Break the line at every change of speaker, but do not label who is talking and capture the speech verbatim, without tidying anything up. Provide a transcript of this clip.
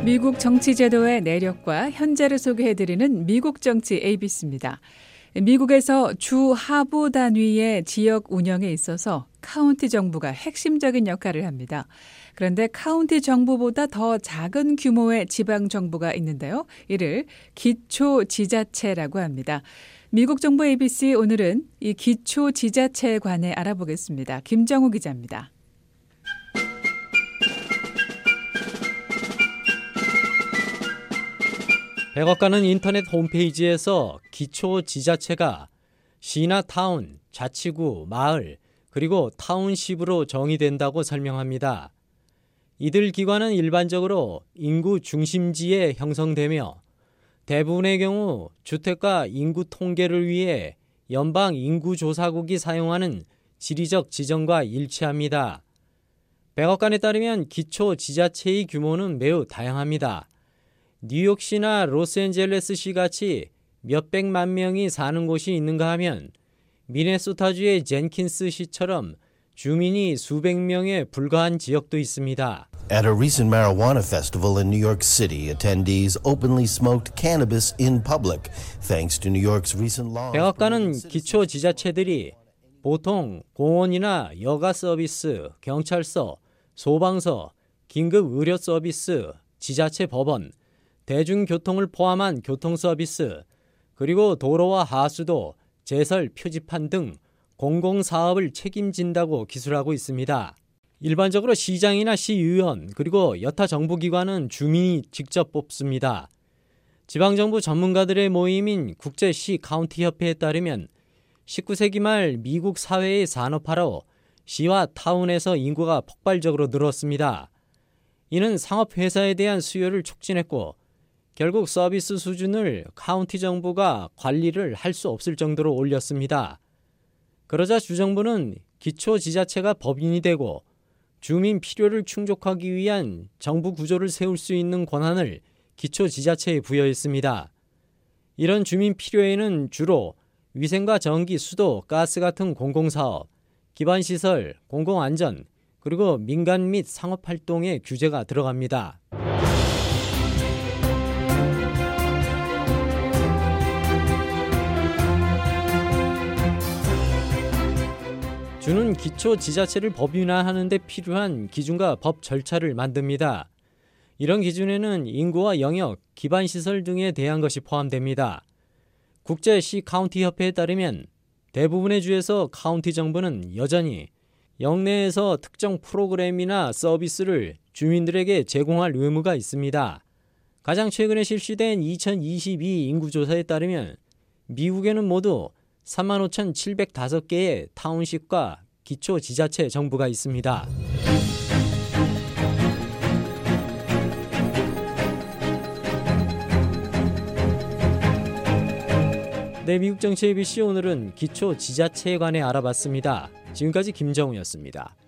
미국 정치 제도의 내력과 현재를 소개해드리는 미국 정치 에이비씨입니다. 미국에서 주 하부 단위의 지역 운영에 있어서 카운티 정부가 핵심적인 역할을 합니다. 그런데 카운티 정부보다 더 작은 규모의 지방 정부가 있는데요. 이를 기초지자체라고 합니다. 미국 정부 에이비씨 오늘은 이 기초지자체에 관해 알아보겠습니다. 김정우 기자입니다.
백악관은 인터넷 홈페이지에서 기초지자체가 시나 타운, 자치구, 마을, 그리고 타운십으로 정의된다고 설명합니다. 이들 기관은 일반적으로 인구 중심지에 형성되며 대부분의 경우 주택과 인구 통계를 위해 연방 인구조사국이 사용하는 지리적 지정과 일치합니다. 백악관에 따르면 기초지자체의 규모는 매우 다양합니다. 뉴욕시나 로스앤젤레스시 같이 몇백만 명이 사는 곳이 있는가 하면 미네소타주의 젠킨스시처럼 주민이 수백 명에 불과한 지역도 있습니다.
At a recent marijuana festival in New York City, attendees openly smoked cannabis in public, thanks to New York's recent law.
백악관은 기초지자체들이 보통 공원이나 여가 서비스, 경찰서, 소방서, 긴급 의료 서비스, 지자체 법원, 대중교통을 포함한 교통서비스, 그리고 도로와 하수도, 제설, 표지판 등 공공사업을 책임진다고 기술하고 있습니다. 일반적으로 시장이나 시의원, 그리고 여타 정부기관은 주민이 직접 뽑습니다. 지방정부 전문가들의 모임인 국제시 카운티협회에 따르면 십구 세기 말 미국 사회의 산업화로 시와 타운에서 인구가 폭발적으로 늘었습니다. 이는 상업회사에 대한 수요를 촉진했고 결국 서비스 수준을 카운티 정부가 관리를 할 수 없을 정도로 올렸습니다. 그러자 주정부는 기초지자체가 법인이 되고 주민 필요를 충족하기 위한 정부 구조를 세울 수 있는 권한을 기초지자체에 부여했습니다. 이런 주민 필요에는 주로 위생과 전기, 수도, 가스 같은 공공사업, 기반시설, 공공안전, 그리고 민간 및 상업활동의 규제가 들어갑니다. 주는 기초지자체를 법인화하는 데 필요한 기준과 법 절차를 만듭니다. 이런 기준에는 인구와 영역, 기반시설 등에 대한 것이 포함됩니다. 국제시 카운티협회에 따르면 대부분의 주에서 카운티 정부는 여전히 영내에서 특정 프로그램이나 서비스를 주민들에게 제공할 의무가 있습니다. 가장 최근에 실시된 이천이십이 인구조사에 따르면 미국에는 모두 삼만 오천칠백오 개의 타운십과 기초지자체 정부가 있습니다. 네, 미국 정치 에이비씨 오늘은 기초지자체에 관해 알아봤습니다. 지금까지 김정우였습니다.